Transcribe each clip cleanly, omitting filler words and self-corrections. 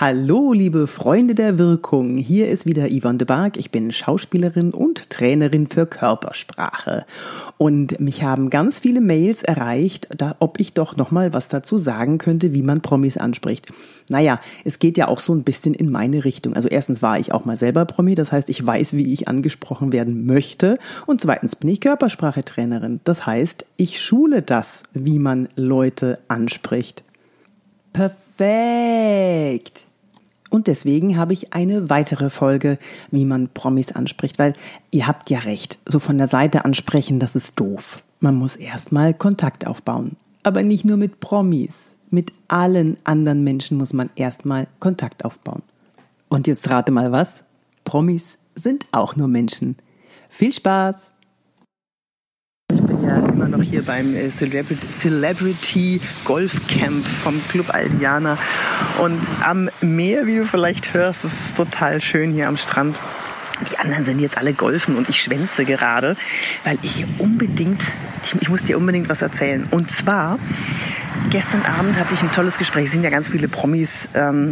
Hallo, liebe Freunde der Wirkung. Hier ist wieder Yvonne de Barg. Ich bin Schauspielerin und Trainerin für Körpersprache. Und mich haben ganz viele Mails erreicht, ob ich doch nochmal was dazu sagen könnte, wie man Promis anspricht. Naja, es geht ja auch so ein bisschen in meine Richtung. Also erstens war ich auch mal selber Promi, das heißt, ich weiß, wie ich angesprochen werden möchte. Und zweitens bin ich Körpersprachetrainerin. Das heißt, ich schule das, wie man Leute anspricht. Perfekt! Und deswegen habe ich eine weitere Folge, wie man Promis anspricht, weil ihr habt ja recht, so von der Seite ansprechen, das ist doof. Man muss erstmal Kontakt aufbauen. Aber nicht nur mit Promis, mit allen anderen Menschen muss man erstmal Kontakt aufbauen. Und jetzt rate mal was, Promis sind auch nur Menschen. Viel Spaß! Ich bin ja immer noch hier beim Celebrity Golf Camp vom Club Aldiana und am Meer, wie du vielleicht hörst, es ist total schön hier am Strand. Die anderen sind jetzt alle golfen und ich schwänze gerade, weil ich muss dir unbedingt was erzählen. Und zwar, gestern Abend hatte ich ein tolles Gespräch. Es sind ja ganz viele Promis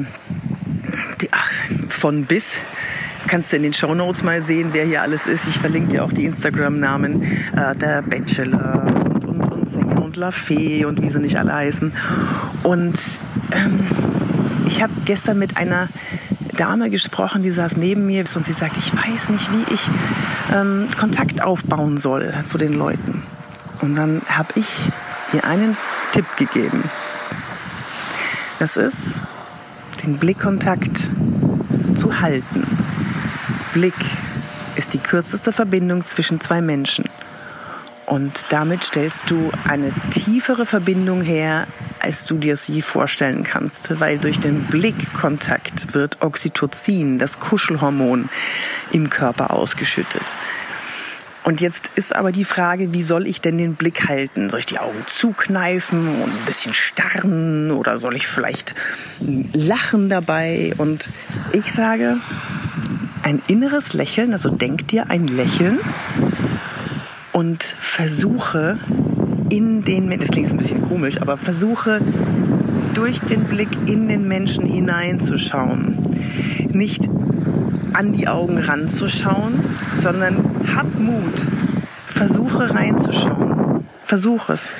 von bis. Kannst du in den Shownotes mal sehen, wer hier alles ist. Ich verlinke dir auch die Instagram-Namen, der Bachelor und Sänger und La Fee und wie sie nicht alle heißen. Und ich habe gestern mit einer Dame gesprochen, die saß neben mir und sie sagt, ich weiß nicht, wie ich Kontakt aufbauen soll zu den Leuten. Und dann habe ich ihr einen Tipp gegeben. Das ist, den Blickkontakt zu halten. Blick ist die kürzeste Verbindung zwischen zwei Menschen. Und damit stellst du eine tiefere Verbindung her, als du dir sie vorstellen kannst. Weil durch den Blickkontakt wird Oxytocin, das Kuschelhormon, im Körper ausgeschüttet. Und jetzt ist aber die Frage, wie soll ich denn den Blick halten? Soll ich die Augen zukneifen und ein bisschen starren oder soll ich vielleicht lachen dabei? Und ich sage, ein inneres Lächeln, also denk dir ein Lächeln und versuche das klingt ein bisschen komisch, aber versuche durch den Blick in den Menschen hineinzuschauen. Nicht an die Augen ranzuschauen, sondern hab Mut. Versuche reinzuschauen. Versuch es.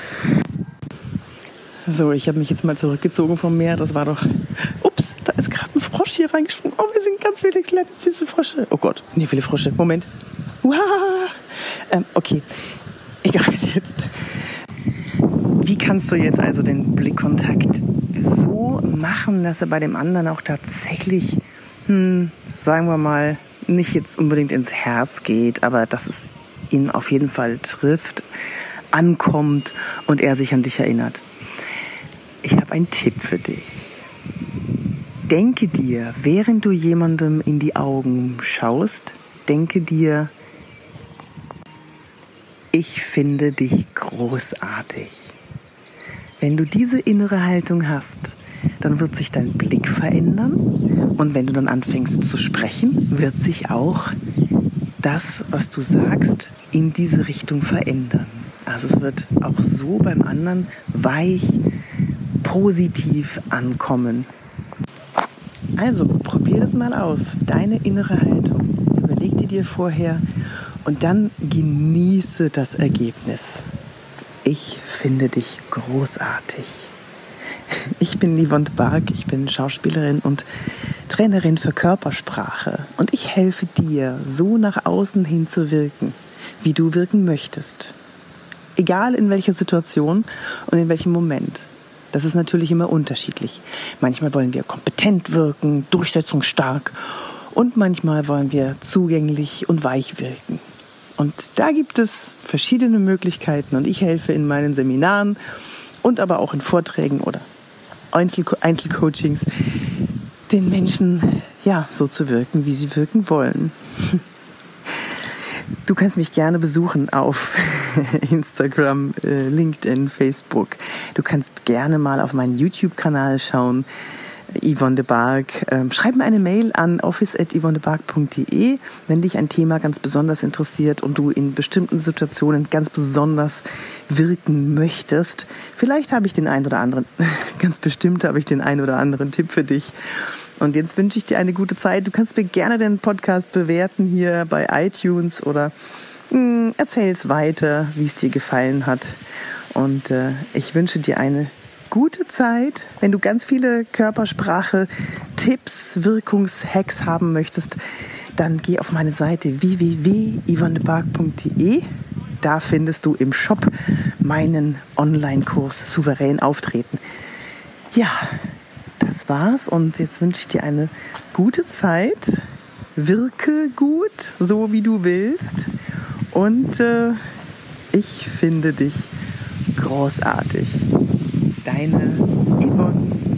So, ich habe mich jetzt mal zurückgezogen vom Meer. Das war doch... Ups, da ist gerade ein Frosch hier reingesprungen. Oh, wir sind ganz viele kleine, süße Frösche. Oh Gott, sind hier viele Frösche. Moment. Okay, egal jetzt. Wie kannst du jetzt also den Blickkontakt so machen, dass er bei dem anderen auch tatsächlich, sagen wir mal, nicht jetzt unbedingt ins Herz geht, aber dass es ihn auf jeden Fall trifft, ankommt und er sich an dich erinnert? Ich habe einen Tipp für dich. Denke dir, während du jemandem in die Augen schaust, denke dir, ich finde dich großartig. Wenn du diese innere Haltung hast, dann wird sich dein Blick verändern und wenn du dann anfängst zu sprechen, wird sich auch das, was du sagst, in diese Richtung verändern. Also es wird auch so beim anderen weich, positiv ankommen. Also probier das mal aus, deine innere Haltung. Überleg dir vorher und dann genieße das Ergebnis. Ich finde dich großartig. Ich bin Yvonne de Barg, ich bin Schauspielerin und Trainerin für Körpersprache und ich helfe dir, so nach außen hin zu wirken, wie du wirken möchtest. Egal in welcher Situation und in welchem Moment. Das ist natürlich immer unterschiedlich. Manchmal wollen wir kompetent wirken, durchsetzungsstark und manchmal wollen wir zugänglich und weich wirken. Und da gibt es verschiedene Möglichkeiten und ich helfe in meinen Seminaren und aber auch in Vorträgen oder Einzelcoachings den Menschen so zu wirken, wie sie wirken wollen. Du kannst mich gerne besuchen auf Instagram, LinkedIn, Facebook. Du kannst gerne mal auf meinen YouTube-Kanal schauen, Yvonne de Barg. Schreib mir eine Mail an office@yvonnedebarg.de, wenn dich ein Thema ganz besonders interessiert und du in bestimmten Situationen ganz besonders wirken möchtest. Vielleicht habe ich den einen oder anderen, ganz bestimmt habe ich den einen oder anderen Tipp für dich. Und jetzt wünsche ich dir eine gute Zeit. Du kannst mir gerne den Podcast bewerten hier bei iTunes oder erzähl es weiter, wie es dir gefallen hat. Und ich wünsche dir eine gute Zeit. Wenn du ganz viele Körpersprache-Tipps, Wirkungshacks haben möchtest, dann geh auf meine Seite www.yvonnebark.de. Da findest du im Shop meinen Online-Kurs Souverän auftreten. Ja, das war's und jetzt wünsche ich dir eine gute Zeit. Wirke gut, so wie du willst. Und ich finde dich großartig. Deine Yvonne.